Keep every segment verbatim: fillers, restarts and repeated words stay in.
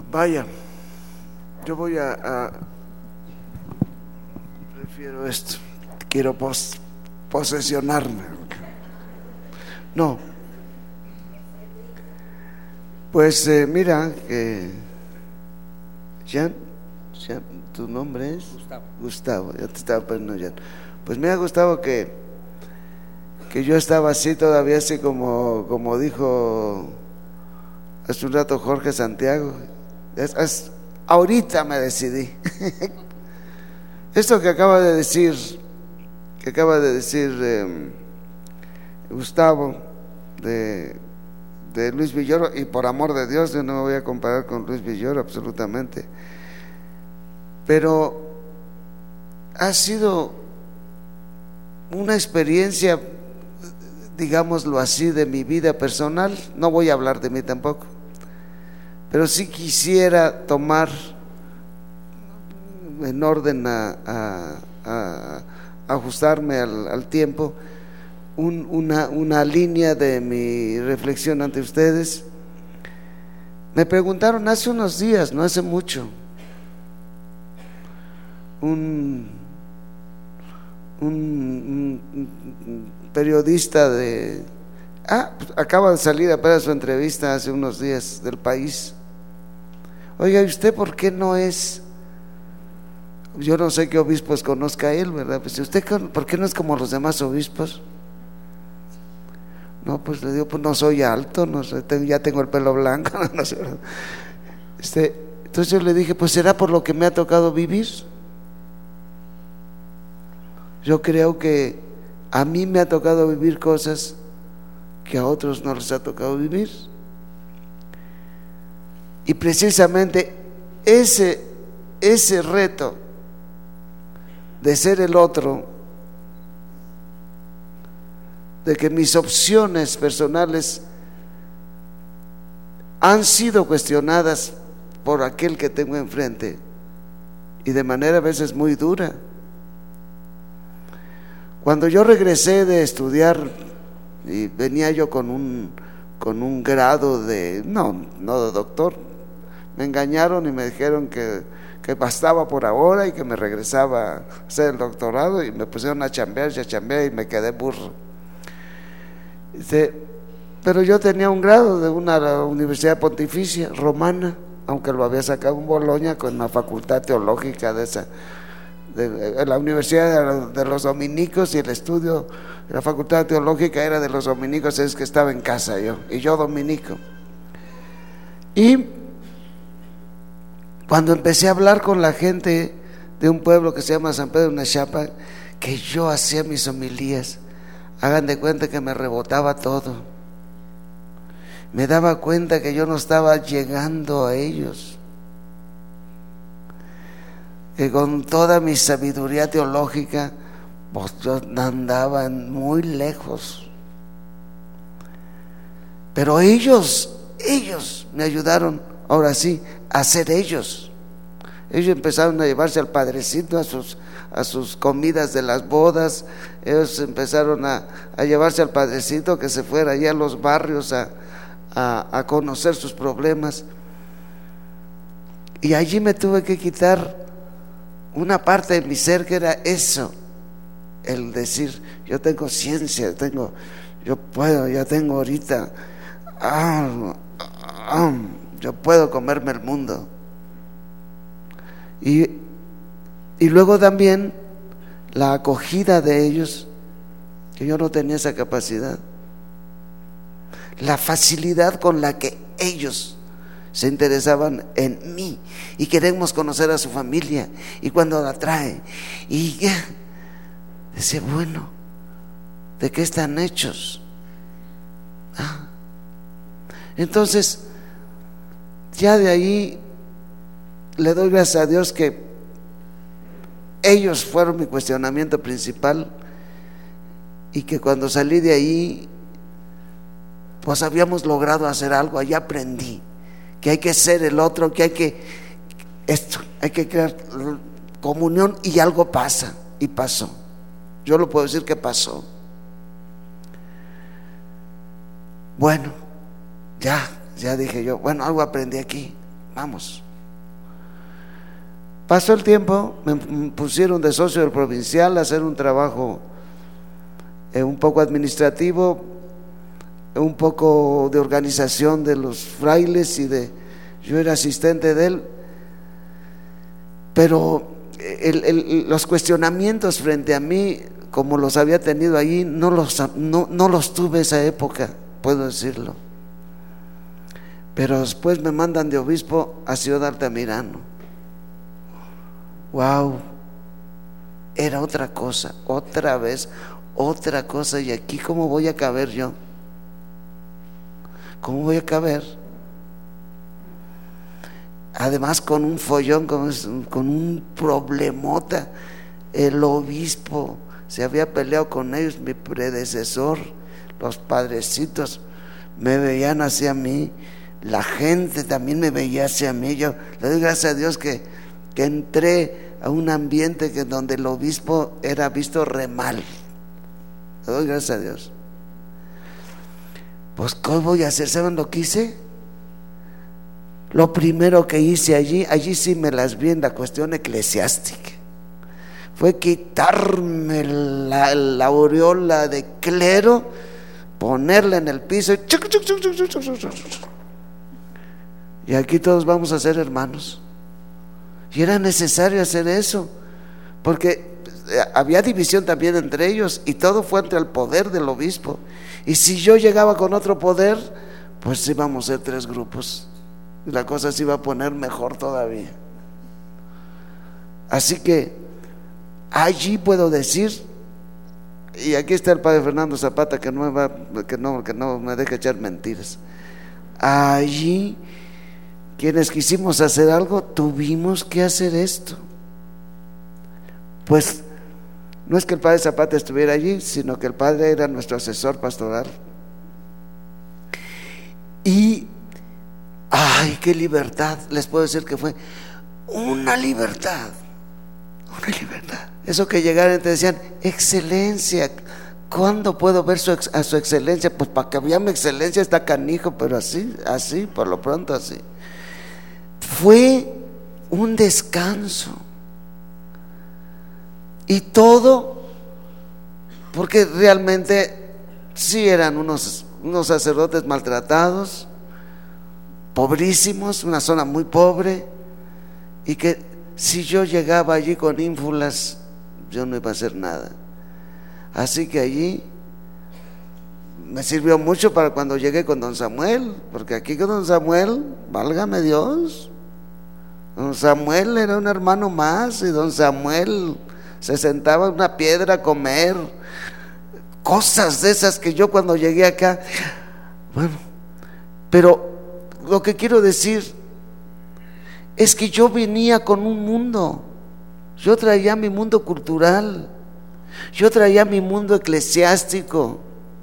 Vaya, yo voy a, a prefiero esto, quiero pos, posesionarme. No, pues eh, mira, que Jan, Jan, ¿tu nombre es? Gustavo. Gustavo, ya te estaba poniendo Jan. Pues me ha gustado que que yo estaba así todavía, así como como dijo hace un rato Jorge Santiago. Es, es, ahorita me decidí. Esto que acaba de decir, que acaba de decir eh, Gustavo de, de Luis Villoro, y por amor de Dios yo no me voy a comparar con Luis Villoro absolutamente, pero ha sido una experiencia, digámoslo así, de mi vida personal. No voy a hablar de mí tampoco, pero sí quisiera tomar en orden a, a, a ajustarme al, al tiempo un, una, una línea de mi reflexión ante ustedes. Me preguntaron hace unos días, no hace mucho, un, un, un, un periodista de ah, pues acaba de salir apenas su entrevista hace unos días del País. Oiga, ¿y usted por qué no es? Yo no sé qué obispos conozca él, ¿verdad? Pues usted, ¿por qué no es como los demás obispos? No, pues le digo, pues no soy alto, no sé, ya tengo el pelo blanco, no sé. Este, entonces yo le dije, pues será por lo que me ha tocado vivir. Yo creo que a mí me ha tocado vivir cosas que a otros no les ha tocado vivir. Y precisamente ese, ese reto de ser el otro, de que mis opciones personales han sido cuestionadas por aquel que tengo enfrente, y de manera a veces muy dura. Cuando yo regresé de estudiar y venía yo con un con un grado de no, no de doctor, me engañaron y me dijeron que, que bastaba por ahora y que me regresaba a hacer el doctorado, y me pusieron a chambear y a chambear y me quedé burro. Dice, pero yo tenía un grado de una universidad pontificia romana, aunque lo había sacado en Bolonia con la facultad teológica de esa, de la Universidad de los Dominicos, y el estudio de la facultad teológica era de los dominicos, es que estaba en casa yo, y yo dominico. Y cuando empecé a hablar con la gente de un pueblo que se llama San Pedro Nachapa, que yo hacía mis homilías, hagan de cuenta que me rebotaba todo. Me daba cuenta que yo no estaba llegando a ellos, que con toda mi sabiduría teológica, pues yo andaba muy lejos. Pero ellos, ellos me ayudaron, ahora sí, a ser ellos. Ellos empezaron a llevarse al Padrecito a sus, a sus comidas de las bodas. Ellos empezaron a, a llevarse al Padrecito que se fuera allá a los barrios a, a, a conocer sus problemas. Y allí me tuve que quitar una parte de mi ser, que era eso, el decir, yo tengo ciencia, tengo, yo puedo, ya tengo ahorita, ah, ah, yo puedo comerme el mundo. Y, y luego también la acogida de ellos, que yo no tenía esa capacidad, la facilidad con la que ellos se interesaban en mí y queremos conocer a su familia, y cuando la trae y ya decía, bueno, ¿de qué están hechos? Ah. Entonces ya de ahí le doy gracias a Dios que ellos fueron mi cuestionamiento principal, y que cuando salí de ahí pues habíamos logrado hacer algo. Allí aprendí que hay que ser el otro, que hay que esto, hay que crear comunión, y algo pasa, y pasó. Yo lo puedo decir que pasó. Bueno, ya, ya dije yo, bueno, algo aprendí aquí. vamos. Pasó el tiempo, me pusieron de socio del provincial a hacer un trabajo eh, un poco administrativo, un poco de organización de los frailes, y de yo era asistente de él, pero el, el, los cuestionamientos frente a mí, como los había tenido allí, no los, no, no los tuve esa época, puedo decirlo. Pero después me mandan de obispo a Ciudad Altamirano. Wow, era otra cosa, otra vez, otra cosa. Y aquí, ¿cómo voy a caber yo? ¿Cómo voy a caber? Además, con un follón, con, con un problemota. El obispo se había peleado con ellos, mi predecesor, los padrecitos me veían hacia mí, la gente también me veía hacia mí. Yo le doy gracias a Dios que, que entré a un ambiente que donde el obispo era visto re mal. Le doy gracias a Dios. Pues ¿cómo voy a hacer? ¿Saben lo que hice? Lo primero que hice allí, allí sí me las vi en la cuestión eclesiástica, fue quitarme la, la aureola de clero, ponerla en el piso y, chuc, chuc, chuc, chuc, chuc, chuc, chuc. Y aquí todos vamos a ser hermanos. Y era necesario hacer eso, porque había división también entre ellos, y todo fue entre el poder del obispo. Y si yo llegaba con otro poder, pues íbamos a ser tres grupos, y la cosa se iba a poner mejor todavía. Así que allí puedo decir, y aquí está el padre Fernando Zapata, que no me va, que no, que no me deja echar mentiras. Allí, quienes quisimos hacer algo, tuvimos que hacer esto. Pues no es que el padre Zapata estuviera allí, sino que el padre era nuestro asesor pastoral. Y ay, qué libertad, les puedo decir que fue una libertad, una libertad. Eso que llegaron y te decían, excelencia, ¿cuándo puedo ver su, a su excelencia? Pues para que vea mi excelencia está canijo, pero así, así, por lo pronto así. Fue un descanso. Y todo porque realmente sí eran unos, unos sacerdotes maltratados, pobrísimos, una zona muy pobre, y que si yo llegaba allí con ínfulas, yo no iba a hacer nada. Así que allí me sirvió mucho para cuando llegué con don Samuel, porque aquí con don Samuel, válgame Dios, don Samuel era un hermano más, y don Samuel se sentaba en una piedra a comer, cosas de esas que yo cuando llegué acá, bueno, pero lo que quiero decir es que yo venía con un mundo, yo traía mi mundo cultural, yo traía mi mundo eclesiástico,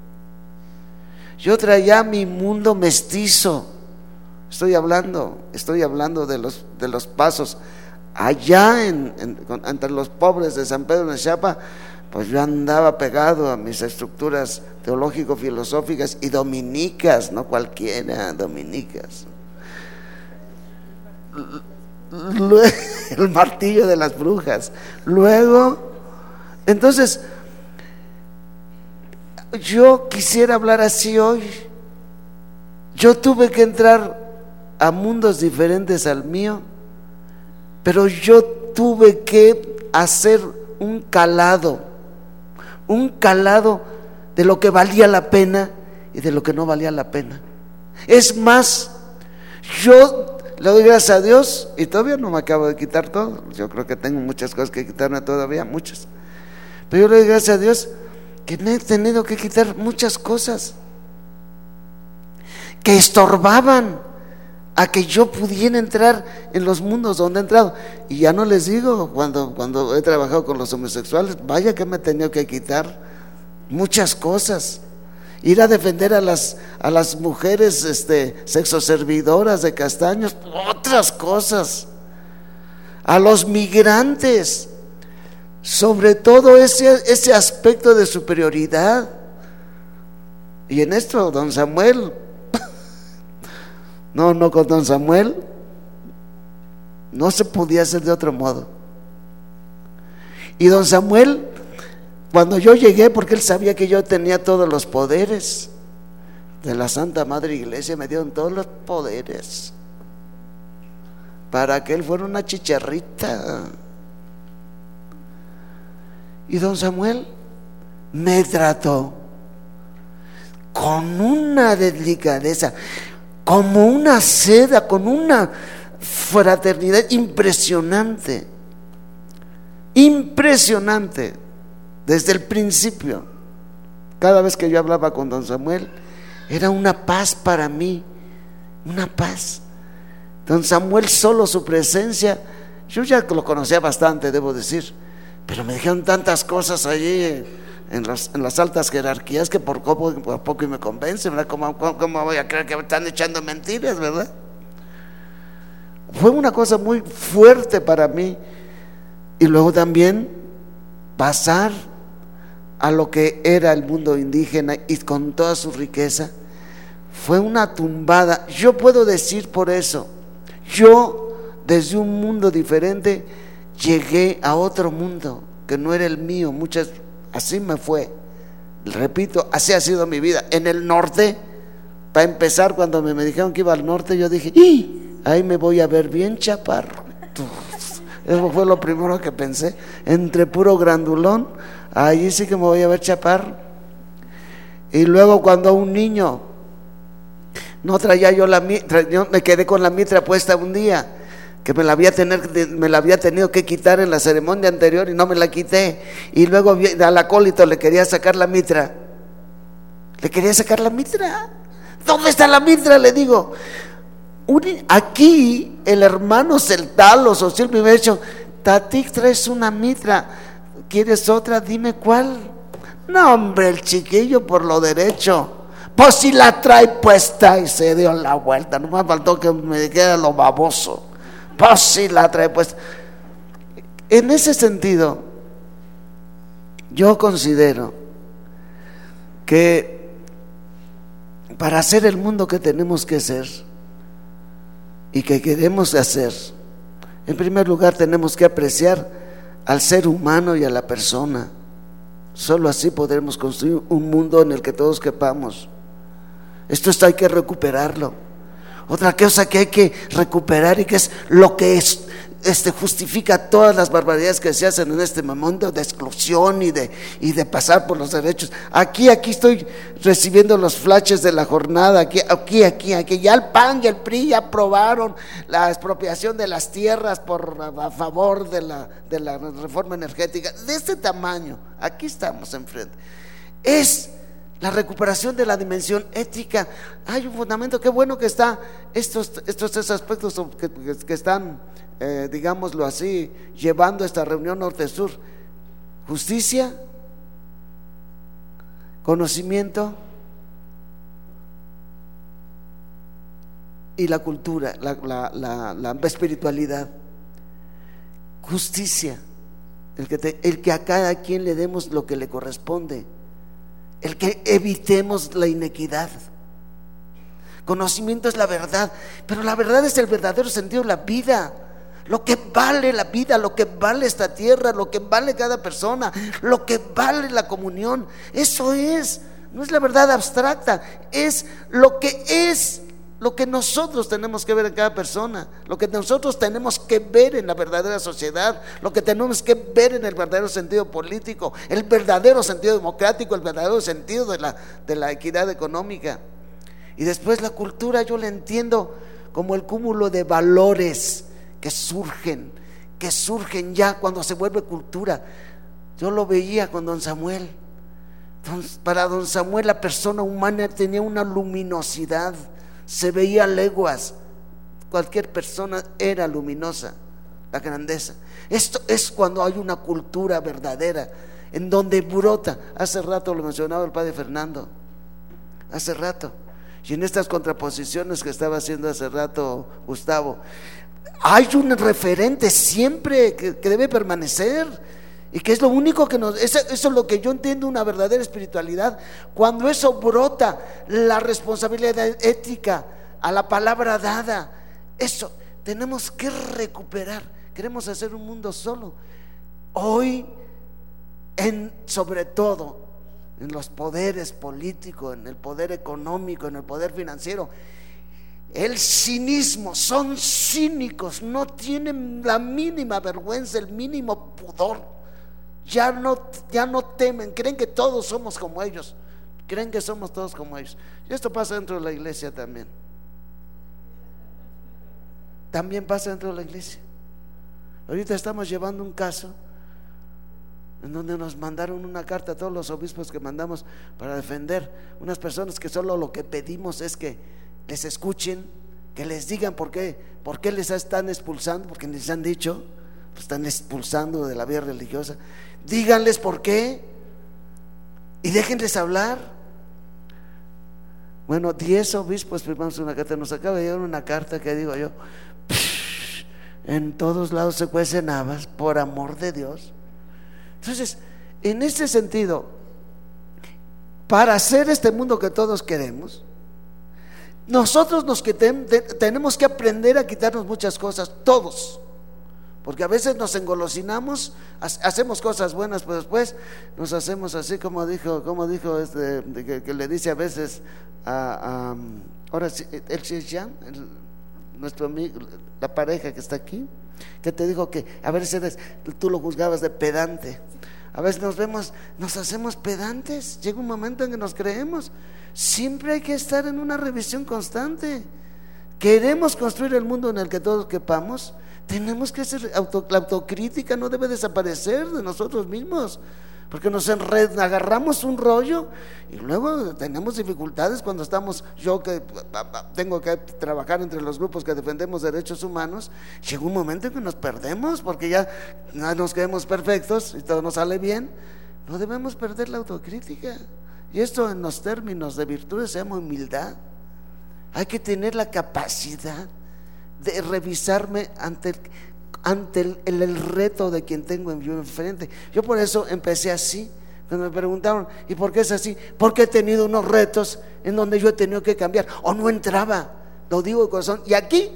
yo traía mi mundo mestizo. Estoy hablando, estoy hablando de los, de los pasos. Allá en, en, entre los pobres de San Pedro de Chiapa, pues yo andaba pegado a mis estructuras teológico-filosóficas y dominicas, no cualquiera, dominicas. El martillo de las brujas. Luego, entonces, yo quisiera hablar así hoy. Yo tuve que entrar a mundos diferentes al mío, pero yo tuve que hacer un calado, un calado de lo que valía la pena y de lo que no valía la pena. Es más, yo le doy gracias a Dios, y todavía no me acabo de quitar todo. Yo creo que tengo muchas cosas que quitarme todavía, muchas. Pero yo le doy gracias a Dios que me he tenido que quitar muchas cosas que estorbaban a que yo pudiera entrar en los mundos donde he entrado. Y ya no les digo, cuando, cuando he trabajado con los homosexuales, vaya que me he tenido que quitar muchas cosas. Ir a defender a las, a las mujeres este, sexoservidoras de Castaños, otras cosas. A los migrantes, sobre todo ese, ese aspecto de superioridad. Y en esto, don Samuel, no, no con don Samuel, no se podía hacer de otro modo. Y don Samuel, cuando yo llegué, porque él sabía que yo tenía todos los poderes de la Santa Madre Iglesia, me dieron todos los poderes para que él fuera una chicharrita. Y don Samuel me trató con una delicadeza, como una seda, con una fraternidad impresionante, impresionante, desde el principio. Cada vez que yo hablaba con don Samuel, era una paz para mí, una paz. Don Samuel, solo su presencia, yo ya lo conocía bastante, debo decir, pero me dijeron tantas cosas allí en las, en las altas jerarquías que por poco, por poco y me convence, ¿verdad? ¿Cómo, cómo, ¿Cómo voy a creer que me están echando mentiras, verdad? Fue una cosa muy fuerte para mí. Y luego también pasar a lo que era el mundo indígena y con toda su riqueza, fue una tumbada. Yo puedo decir por eso, yo desde un mundo diferente llegué a otro mundo que no era el mío. Muchas, así me fue, repito, así ha sido mi vida. En el norte, para empezar, cuando me, me dijeron que iba al norte, yo dije, ¡y! Ahí me voy a ver bien chaparro. Eso fue lo primero que pensé, entre puro grandulón, allí sí que me voy a ver chaparro. Y luego cuando un niño, no traía yo la mitra, yo me quedé con la mitra puesta un día, que me la había tener, me la había tenido que quitar en la ceremonia anterior y no me la quité. Y luego al acólito le quería sacar la mitra, le quería sacar la mitra. ¿Dónde está la mitra? Le digo. Aquí el hermano Celtal o Social me ha dicho, Tatic, traes una mitra, ¿quieres otra? Dime cuál. No, hombre, el chiquillo por lo derecho, pues si la trae puesta, y se dio la vuelta. No me faltó que me dijera lo baboso, pues si la trae puesta. En ese sentido, yo considero que para hacer el mundo que tenemos que ser y que queremos hacer, en primer lugar tenemos que apreciar al ser humano y a la persona. Solo así podremos construir un mundo en el que todos quepamos. Esto está, hay que recuperarlo. Otra cosa que hay que recuperar, y que es lo que es, este, justifica todas las barbaridades que se hacen en este momento de exclusión y de, y de pasar por los derechos. Aquí, aquí estoy recibiendo los flashes de la jornada. Aquí, aquí, aquí, aquí. Ya el P A N y el P R I ya aprobaron la expropiación de las tierras por, a favor de la, de la reforma energética. De este tamaño, aquí estamos enfrente. Es la recuperación de la dimensión ética. Hay un fundamento, qué bueno que está estos, estos tres aspectos que, que, que están, eh, digámoslo así, llevando esta reunión norte-sur: justicia, conocimiento y la cultura, la, la, la, la espiritualidad. Justicia, el que, te, el que a cada quien le demos lo que le corresponde, el que evitemos la inequidad. Conocimiento es la verdad, pero la verdad es el verdadero sentido de la vida, lo que vale la vida, lo que vale esta tierra, lo que vale cada persona, lo que vale la comunión. Eso es, no es la verdad abstracta, es lo que es, lo que nosotros tenemos que ver en cada persona, lo que nosotros tenemos que ver en la verdadera sociedad, lo que tenemos que ver en el verdadero sentido político, el verdadero sentido democrático, el verdadero sentido de la, de la equidad económica. Y después la cultura, yo la entiendo como el cúmulo de valores que surgen, que surgen ya cuando se vuelve cultura. Yo lo veía con don Samuel. Para don Samuel la persona humana tenía una luminosidad, se veía a leguas. Cualquier persona era luminosa, la grandeza. Esto es cuando hay una cultura verdadera, en donde brota. Hace rato lo mencionaba el padre Fernando, hace rato, y en estas contraposiciones que estaba haciendo hace rato Gustavo, hay un referente siempre que, que debe permanecer, y que es lo único que nos, eso, eso es lo que yo entiendo una verdadera espiritualidad. Cuando eso brota, la responsabilidad ética a la palabra dada, eso, tenemos que recuperar. Queremos hacer un mundo solo. Hoy, en, sobre todo en los poderes políticos, en el poder económico, en el poder financiero, el cinismo, son cínicos, no tienen la mínima vergüenza, el mínimo pudor. Ya no, ya no temen, creen que todos somos como ellos, creen que somos todos como ellos. Y esto pasa dentro de la iglesia también. También pasa dentro de la iglesia. Ahorita estamos llevando un caso en donde nos mandaron una carta a todos los obispos que mandamos para defender unas personas que solo lo que pedimos es que les escuchen, que les digan por qué, por qué les están expulsando, porque les han dicho, pues están expulsando de la vida religiosa. Díganles por qué y déjenles hablar. Bueno, diez obispos firmamos una carta. Nos acaba de llegar una carta que digo yo, en todos lados se cuecen habas, por amor de Dios. Entonces, en este sentido, para hacer este mundo que todos queremos, nosotros nos que ten, te, tenemos que aprender a quitarnos muchas cosas, todos, porque a veces nos engolosinamos, hacemos cosas buenas, pero después nos hacemos así como dijo, como dijo este, que, que le dice a veces a, a ahora el Sheshan, nuestro amigo, la pareja que está aquí, que te dijo que a veces tú lo juzgabas de pedante. A veces nos vemos, nos hacemos pedantes. Llega un momento en que nos creemos. Siempre hay que estar en una revisión constante. Queremos construir el mundo en el que todos quepamos. Tenemos que ser auto, la autocrítica no debe desaparecer de nosotros mismos, porque nos enred, agarramos un rollo y luego tenemos dificultades cuando estamos, yo que tengo que trabajar entre los grupos que defendemos derechos humanos, llega un momento en que nos perdemos porque ya no nos creemos perfectos y todo nos sale bien. No debemos perder la autocrítica, y esto en los términos de virtudes se llama humildad. Hay que tener la capacidad de revisarme ante el ante el, el, el reto de quien tengo yo enfrente. Yo por eso empecé así. Cuando me preguntaron, ¿y por qué es así? Porque he tenido unos retos en donde yo he tenido que cambiar, o no entraba, lo digo de corazón. Y aquí,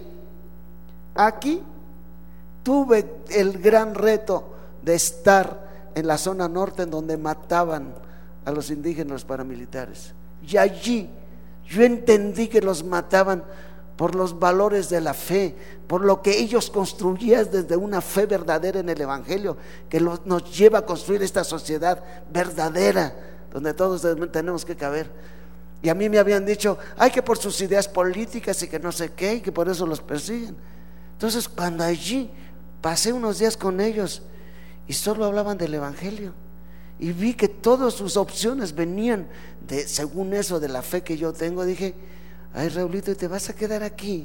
aquí tuve el gran reto de estar en la zona norte, en donde mataban a los indígenas, los paramilitares. Y allí yo entendí que los mataban por los valores de la fe, por lo que ellos construían desde una fe verdadera en el Evangelio, que lo, nos lleva a construir esta sociedad verdadera, donde todos tenemos que caber. Y a mí me habían dicho, ay, que por sus ideas políticas y que no sé qué, y que por eso los persiguen. Entonces, cuando allí pasé unos días con ellos y solo hablaban del Evangelio, y vi que todas sus opciones venían de, según eso, de la fe que yo tengo, dije, ay, Raulito, ¿y te vas a quedar aquí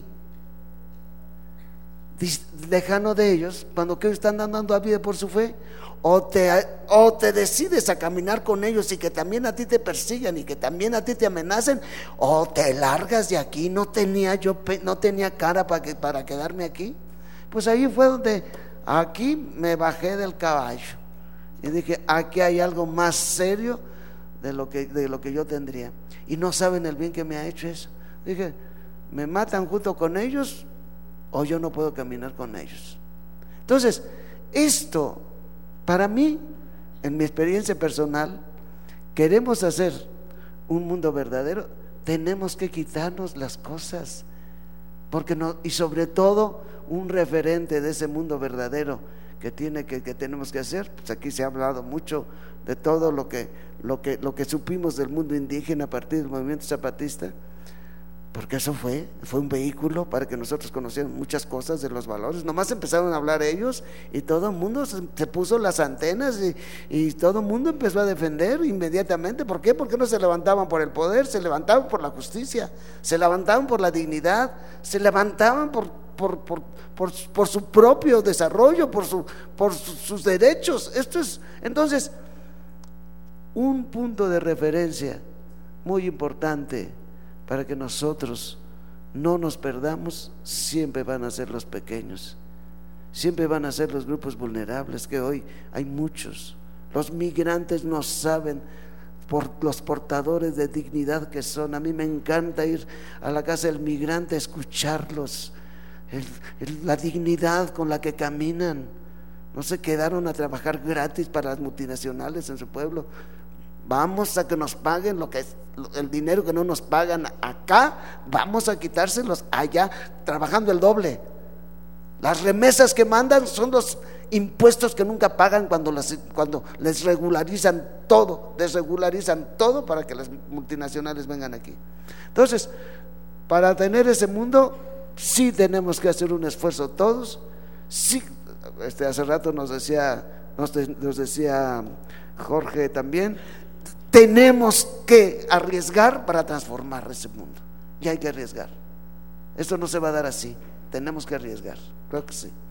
lejano de ellos cuando que están dando a vida por su fe? O te, o te decides a caminar con ellos y que también a ti te persigan y que también a ti te amenacen, o te largas de aquí. No tenía yo no tenía cara para, que, para quedarme aquí. Pues ahí fue donde aquí me bajé del caballo y dije, aquí hay algo más serio de lo que, de lo que yo tendría. Y no saben el bien que me ha hecho eso. Dije, me matan junto con ellos o yo no puedo caminar con ellos. Entonces, esto para mí, en mi experiencia personal, queremos hacer un mundo verdadero, tenemos que quitarnos las cosas, porque no, y sobre todo un referente de ese mundo verdadero que tiene que, que tenemos que hacer. Pues aquí se ha hablado mucho de todo lo que lo que lo que supimos del mundo indígena a partir del movimiento zapatista, porque eso fue, fue un vehículo para que nosotros conociéramos muchas cosas de los valores. Nomás empezaron a hablar ellos y todo el mundo se, se puso las antenas y, y todo el mundo empezó a defender inmediatamente. ¿Por qué? Porque no se levantaban por el poder, se levantaban por la justicia, se levantaban por la dignidad, se levantaban por, por, por, por, por su propio desarrollo, por, su, por su, sus derechos. Esto es, entonces, un punto de referencia muy importante para que nosotros no nos perdamos. Siempre van a ser los pequeños, siempre van a ser los grupos vulnerables, que hoy hay muchos. Los migrantes no saben por los portadores de dignidad que son. A mí me encanta ir a la casa del migrante, escucharlos, el, el, la dignidad con la que caminan. No se quedaron a trabajar gratis para las multinacionales en su pueblo. Vamos a que nos paguen lo que es, el dinero que no nos pagan acá, vamos a quitárselos allá, trabajando el doble. Las remesas que mandan son los impuestos que nunca pagan cuando, las, cuando les regularizan todo, desregularizan todo para que las multinacionales vengan aquí. Entonces, para tener ese mundo, sí tenemos que hacer un esfuerzo todos. Sí, este, hace rato nos decía, nos, de, nos decía Jorge también, tenemos que arriesgar para transformar ese mundo. Y hay que arriesgar. Esto no se va a dar así. Tenemos que arriesgar. Creo que sí.